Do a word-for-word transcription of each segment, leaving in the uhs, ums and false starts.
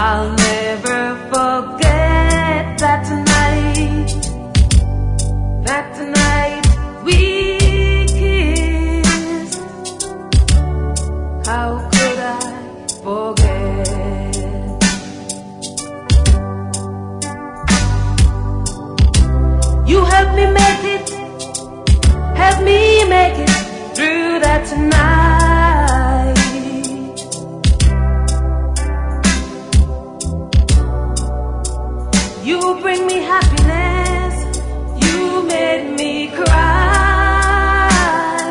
I'll never forget that night, that night we kissed. How could I forget? You helped me make it, helped me make it through that night. You bring me happiness, you made me cry.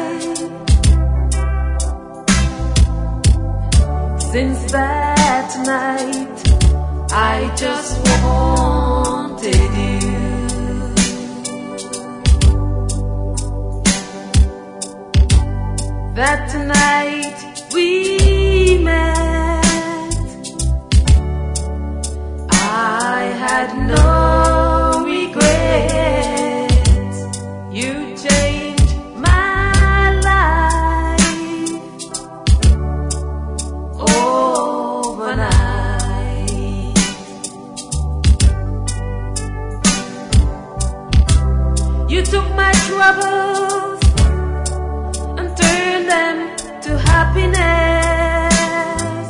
Since that night, I just wanted you. That night we met, I had no regrets. You changed my life overnight. You took my troubles and turned them to happiness.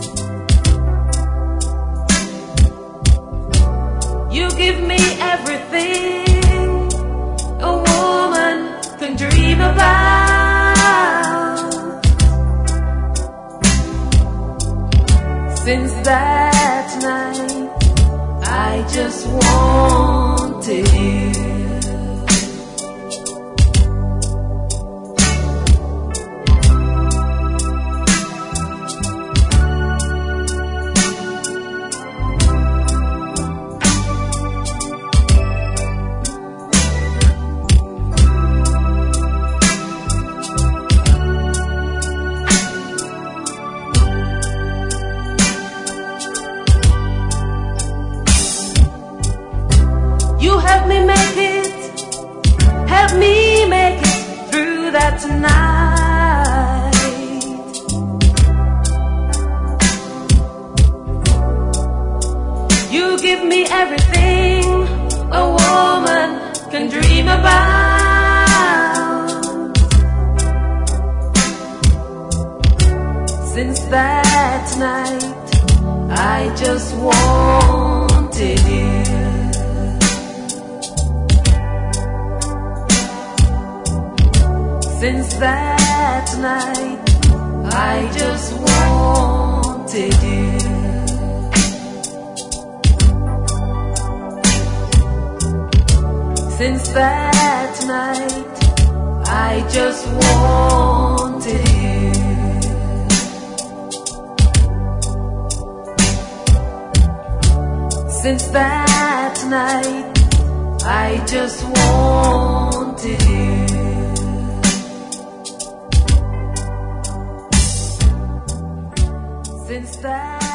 You give me everything a woman can dream about. Since that night, I just wanted you. You helped me make it, helped me make it through that night. You give me everything a woman can dream about. Since that night, I just wanted you. Since that night, I just wanted you. Since that night, I just wanted you. Since that night, I just wanted you. Since that